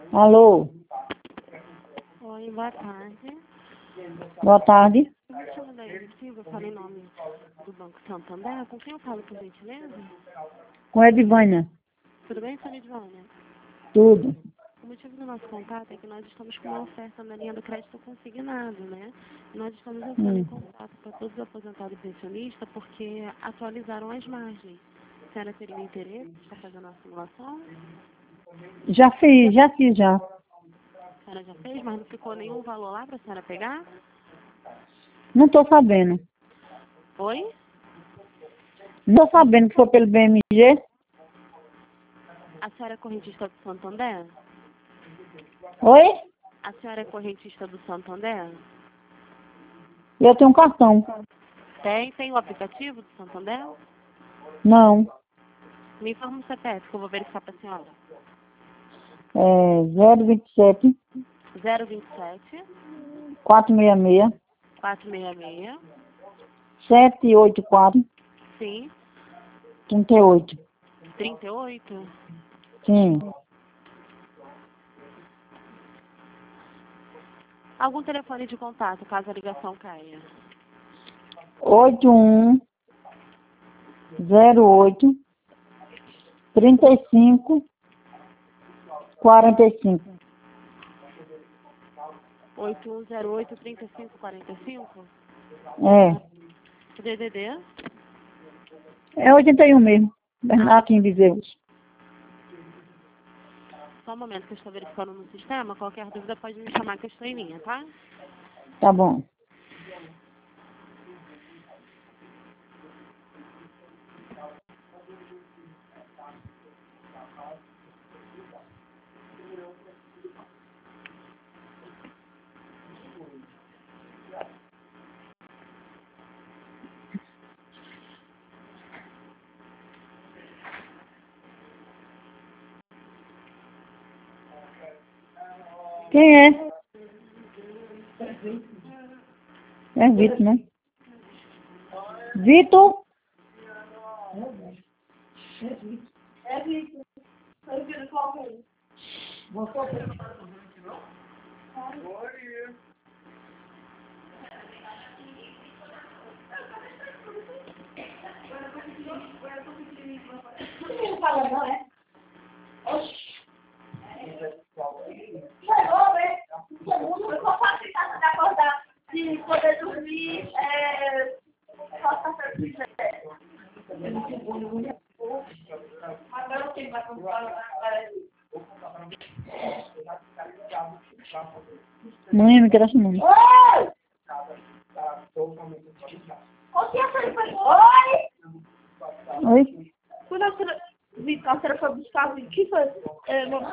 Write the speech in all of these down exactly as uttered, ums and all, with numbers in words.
Alô? Oi, boa tarde. Boa tarde. Eu me chamo Daíra Silva, eu falo em nome do Banco Santander. Com quem eu falo, por gentileza? Com Edivânia. Tudo bem, Sônia Edvânia? Tudo. O motivo do nosso contato é que nós estamos com uma oferta na linha do crédito consignado, né? Nós estamos entrando em Hum. contato para todos os aposentados e pensionistas porque atualizaram as margens. A senhora teria interesse de estar fazendo a simulação? Já fiz, já fiz já. A senhora já fez, mas não ficou nenhum valor lá para a senhora pegar? Não tô sabendo. Oi? Não tô sabendo que foi pelo B M G. A senhora é correntista do Santander? Oi? A senhora é correntista do Santander? Eu tenho um cartão. Tem? Tem o aplicativo do Santander? Não. Me informa o C P F que eu vou verificar para a senhora. É zero vinte e sete, zero vinte e sete, quatrocentos e sessenta e seis, quatrocentos e sessenta e seis. setecentos e oitenta e quatro, Sim. trinta e oito. trinta e oito? Sim. Algum telefone de contato, caso a ligação caia? oito um zero oito, trinta e cinco, quarenta e cinco. oito um zero oito, três cinco quatro cinco? É. D D D? É oitenta e um mesmo. Aqui em Viseus. Só um momento que eu estou verificando no sistema. Qualquer dúvida pode me chamar que eu estou em linha, tá? Tá bom. Quem é? É Vitor, né? Vitor? É Vitor. Eu quero qual é? Não fala não, é? Oxi. Chegou, né? Segundo, eu só faço em casa de acordar, de poder dormir, é... só passar por isso. Agora quem vai comprar? Mãe, me quero essa mãe. Oi! O que é que foi? Oi! Oi? Quando a senhora, a senhora foi buscar o que foi? É, mamãe?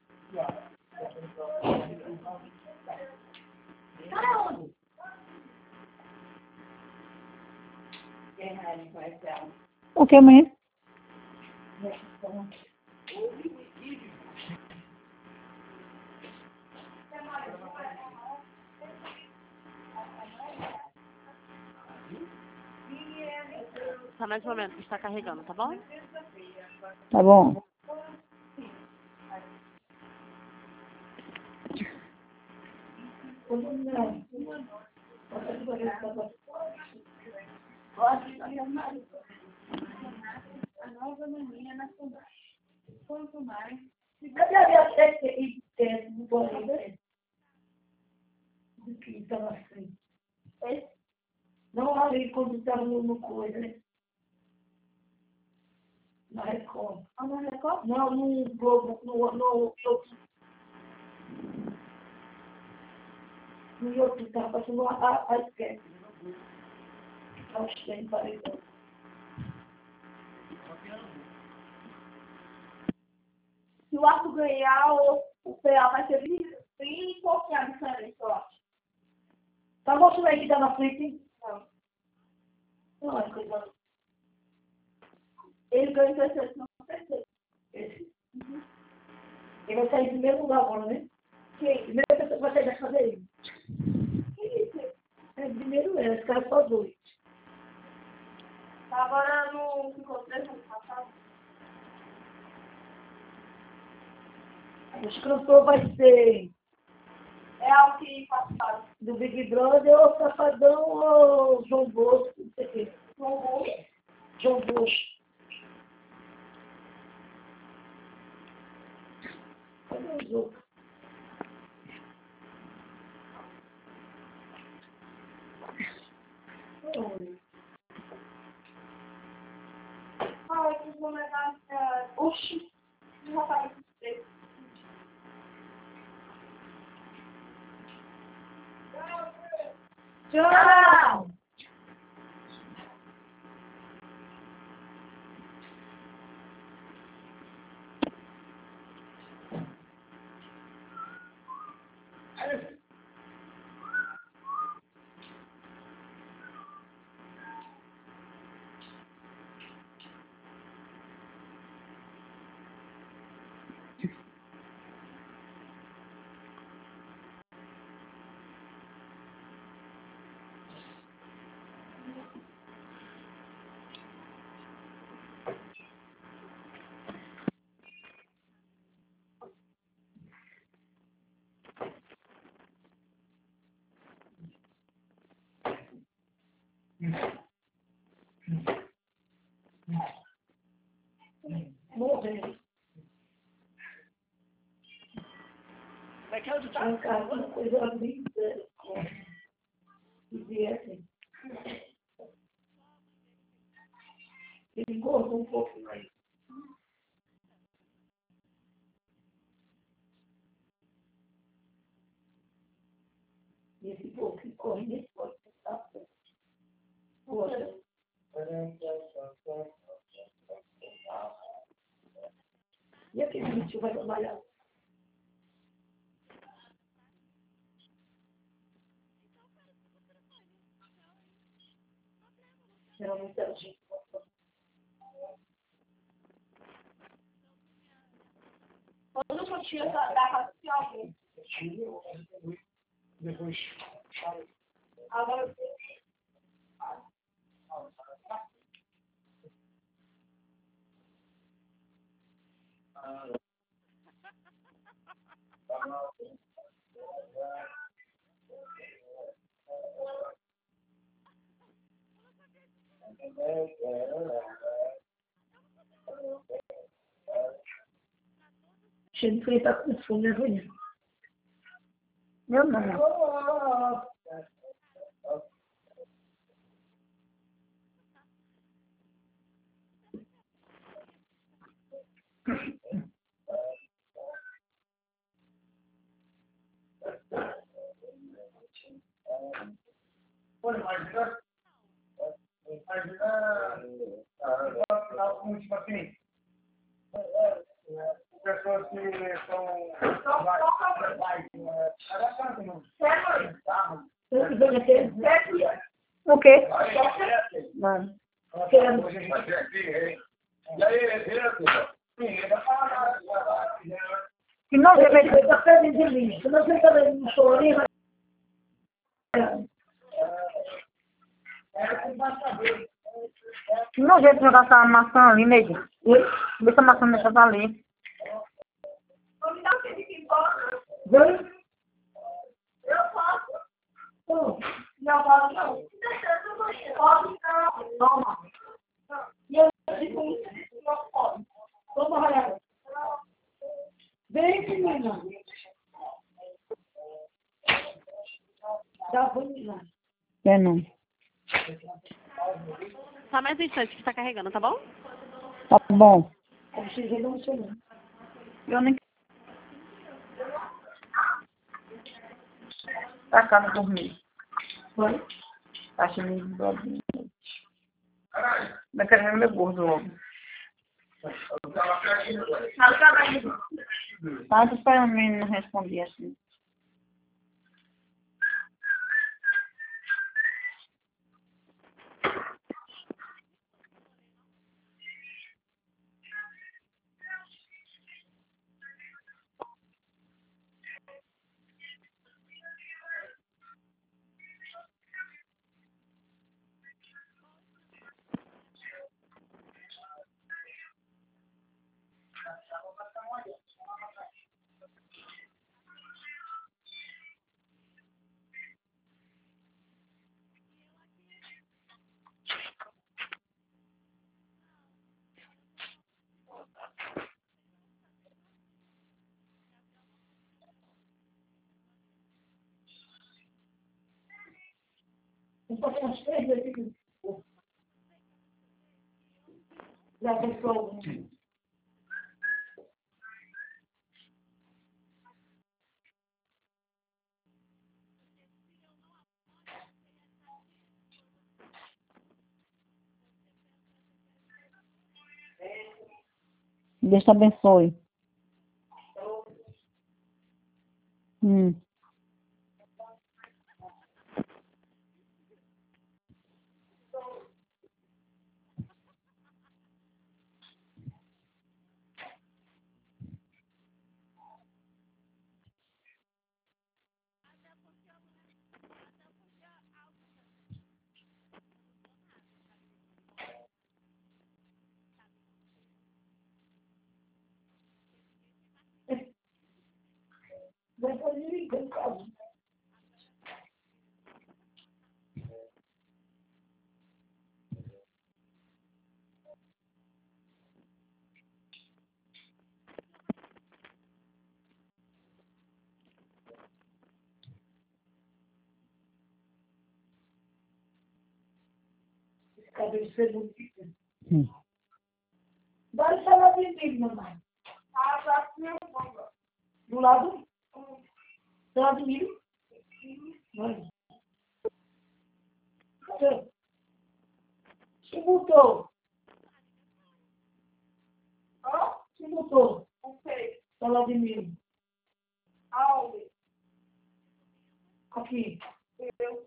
Aonde? O que, mãe? Só mais um momento que está carregando, tá bom? Tá bom. A nova menina na cidade. Quanto mais. Cadê a minha do banheiro? Do que estava assim. Não ali quando estava no, no coisa, né? Na Record. Ah, na Record? Não, no Globo, no, no, no, no outro, estava passando a, a, a esquerda. Acho que tem paredão. Se o Arthur ganhar, o, o P A vai ser bem pouquinho a diferença, eu acho. Tá mostrando aí que tá na frente? Não. Não é coisa. Ele ganhou terceiro, não terceiro. Esse. Uhum. Ele vai sair em primeiro lugar agora, né? Quem? Primeiro pessoa vai sair da cadeia. Quem isso? É primeiro ele, esse cara só dois. Agora não ficou três anos passado. O escritor vai ser É o que faz do Big Brother ou Safadão ou João Bosco, não sei o quê. João Gomes. João Bosco. Cadê os outros? Ah, esses comentários. Oxi. Já tá aí. Tchau! Morrer. Vai que eu Tinha um cara, uma coisa linda. E viessem. Ele engordou um pouco mais. E esse povo que corre nesse pode estar certo. Poxa. E aquele bicho vai trabalhar? Geralmente é o gente. Quando eu tinha da raça alguém. Depois. Agora Cheio de fritar com fome, né, Julinha? Meu não. Olha, imagina. Imagina. Como tipo assim. Pessoas que são. O quê? Não. Que não deve ser café de delícia. Se não fica no chorinho, vai. Que não jeito de jogar essa maçã ali, Neide. Deixa essa maçã deixar ali. vou me dar um tempo que embora. Vem. Eu posso. Toma. Não posso, não. Deixando você. Pode não. Toma. E eu digo isso, não pode. Toma, Raia. Vem, menina. Dá bonita. É não. Só mais um instante que está carregando, tá bom? Tá bom. Eu precisei de um celular. Eu nem... Tá cá no dormir. Foi? Tá achando de dobrinho. Não quero ver meu gordo logo. Tá, tô esperando o menino responder assim. Eu passei umas três vezes aqui. Já pessoal. Deus te abençoe. Hum. Depois de mim, tem caso. Esse cabelo ser muito pequeno. Hum. Dá essa lá de mim, mamãe. Ah, já tinha uma. Do lado? Do lado de milho? Vai. Cadê? Se botou. Hã? Se botou. Não sei. Do lado de milho. Aonde? Aqui. Eu.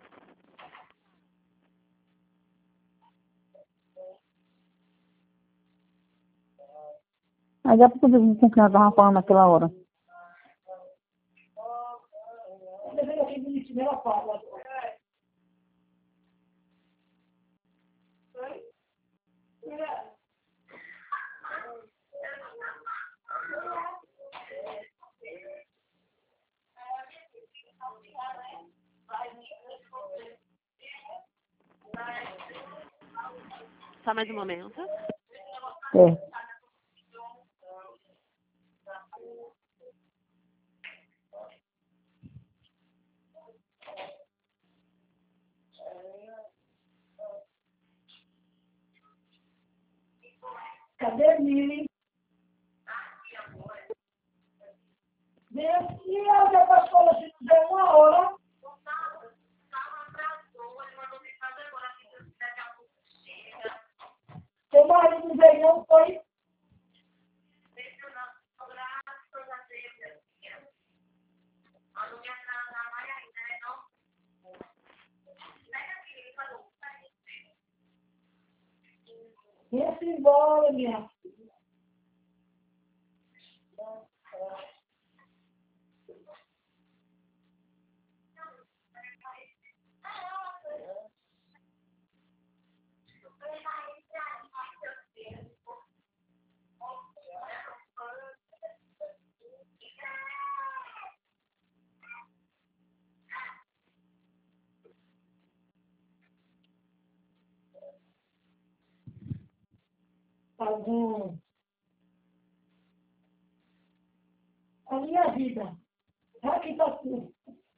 Aí dá pra poder com quem nós estávamos falando naquela hora. Você veio aqui bonitinho, ela fala. Só mais um momento. É. Cadê a Mili? Vem aqui, ela já para a escola se não der uma hora. Seu marido não veio não, foi? Vem-se embora, minha filha. Tá bom. A minha vida. Aqui tá tudo.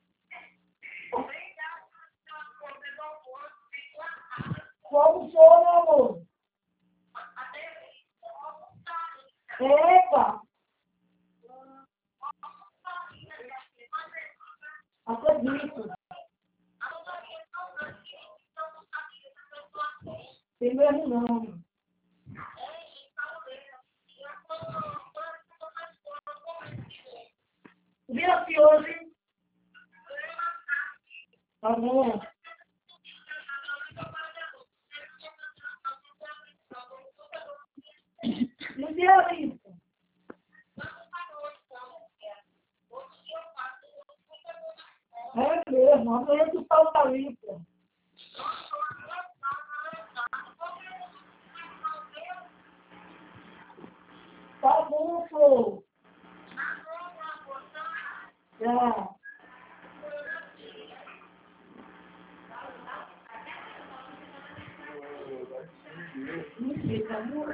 Como for, meu amor? Epa! Acredito. Tem mesmo nome. Vem aqui hoje. Tá bom. No dia isso. É mesmo, amanhã tu falta limpo. Tá bom, pô. Já. Mentira, amor.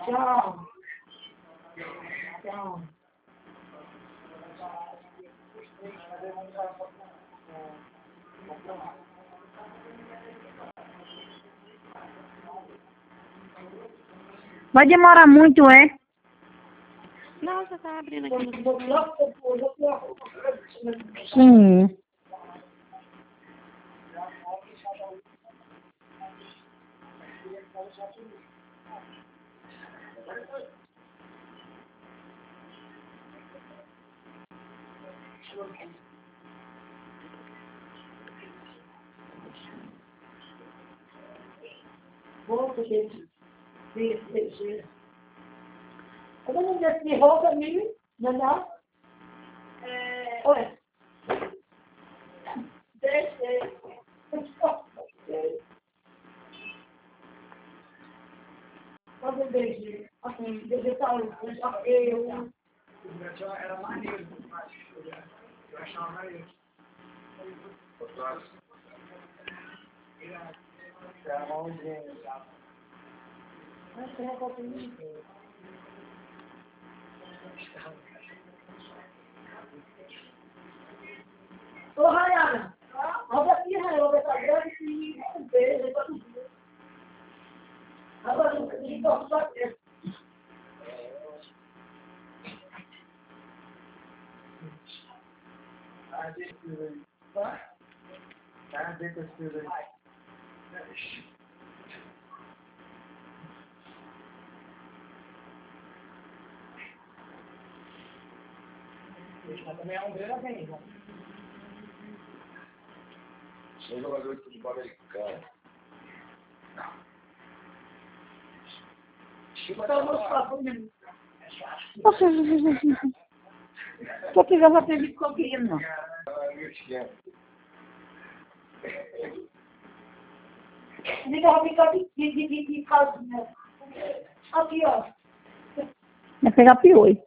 Tchau. Tchau. Vai demorar muito, é? Não, você tá abrindo aqui no Sim. Volta, gente. Sim, como não desse de roupa, amigo? Não dá? É... Olha. Deixa. Fazer um beijo. Assim, vegetal. Eu. Era maneiro, mas eu achava maneiro. Era uma mãozinha, sabe? Mas tem a foto de ô, Rayana, olha aqui, Rayana, essa grande que um beijo, para tudo. Agora, eu não posso fazer. Ah, deixa eu ver aí. Ah, deixa eu ver aí. Mas também é um grande bem, né? Sou jogador de futebol americano. Então, vamos falar comigo. Poxa, se eu quiser, já tem visto comigo, não. Liga a ficar de de de de casinha. Aqui, ó. Vai pegar piolho.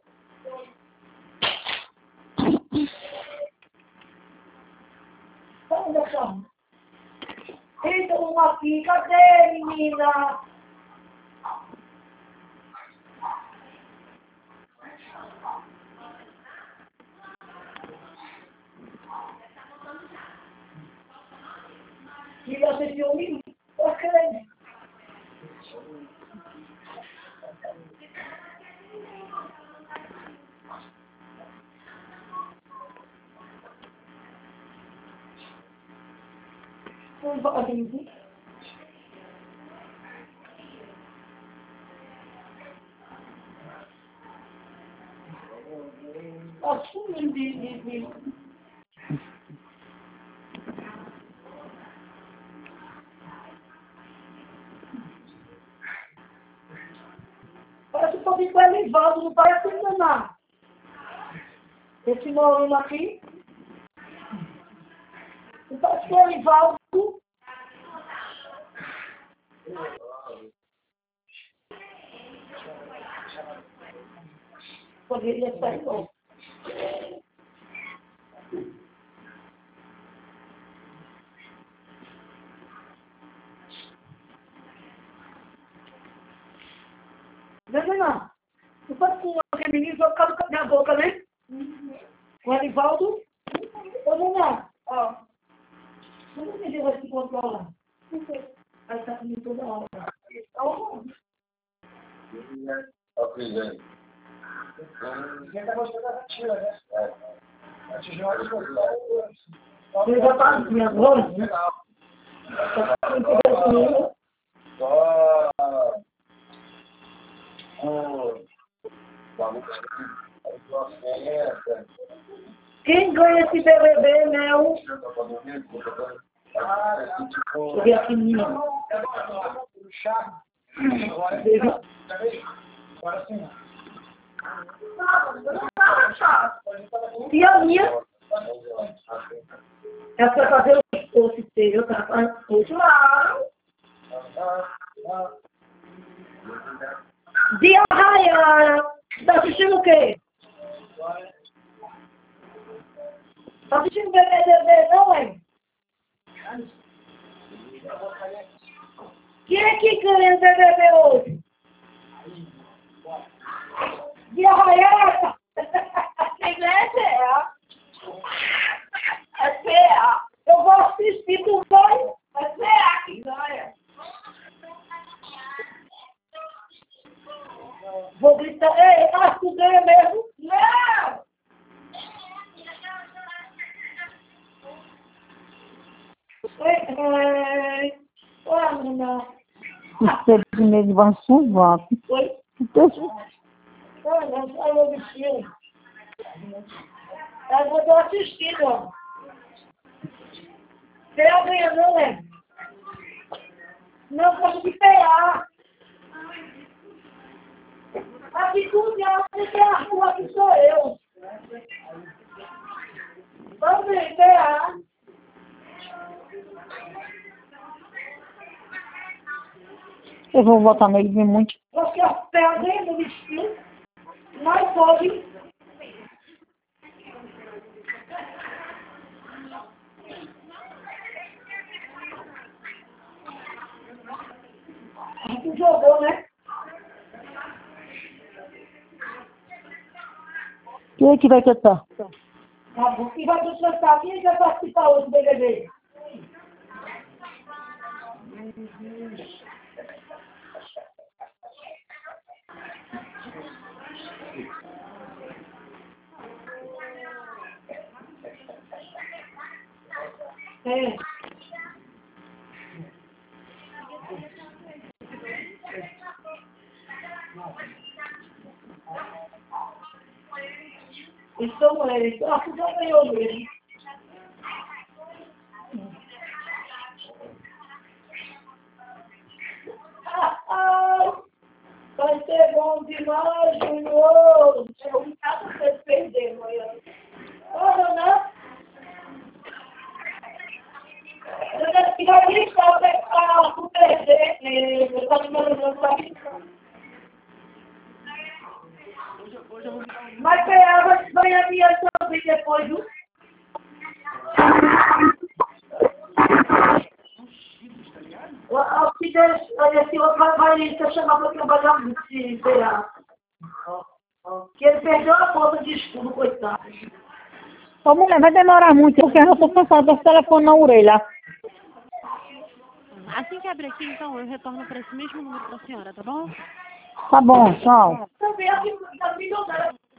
Olha só. Eita, uma aqui. Cadê, menina? E você viu mim? Ok. Vamos falar de mim. Assim, de, de, de. Parece que eu vi com o Elivaldo, não parece enganar. Esse moreno aqui. Não parece que o Elivaldo. Poderia ser bom. Não, não, não. Não pode com aquele menino vai ficar com a minha boca, né? Com o Elivaldo. Ô, não, não. Ó. Como que ele vai se controlar? Não sei. Aí tá comigo toda hora. Ó. Ó, Crisane. Ninguém tá gostando dessa tira, né? É. A tigela de gostar. Ele já tá assim agora, né? Só o maluco aqui. Quem ganha esse B B B, né? O... Deixa eu ver aqui, menina. Chá. Agora, agora sim. E a minha? Ela vai fazer o doce seu, tá? Claro. Dia Rayana. Tá assistindo o quê? Tá assistindo B B B, não, é? Quem é que ganha o B B B hoje? Vou gritar, ei, ah, tu ganha mesmo? Não! Ei, ei, ah, não. Você primeiro vai se vácuo. Oi? Então, Ah, não, sai meu bichinho. Eu vou dar assistido, ó. Você ganha não, é? Não posso te pegar. Aqui tudo você tem a rua que sou eu. Vamos ver, pegar. eu vou votar nele bem muito. Porque as pedras do vestido não pode. A gente jogou, né? Quem é que vai cantar? Tá bom. E vai cantar aqui e vai participar hoje do B B B. É. Então, é, acho que já ganhou mesmo. Ah, ah, vai ser bom demais, Júnior. É um caso que vocês perderam amanhã. Olha, né? Eu já disse para não perder. Eu estou me mandando para mim. Mas ganhava, ganharia também depois, viu? O que Deus, olha, esse outro vai, vai se chamar para trabalhar muito, se esperar. Que ele perdeu a conta de estudo, coitado. Ô, mulher, vai demorar muito, porque eu já tô cansada desse telefone na orelha. Assim que abrir aqui, então, eu retorno para esse mesmo número para a senhora, tá bom? Tá bom, tchau. Também a milionária.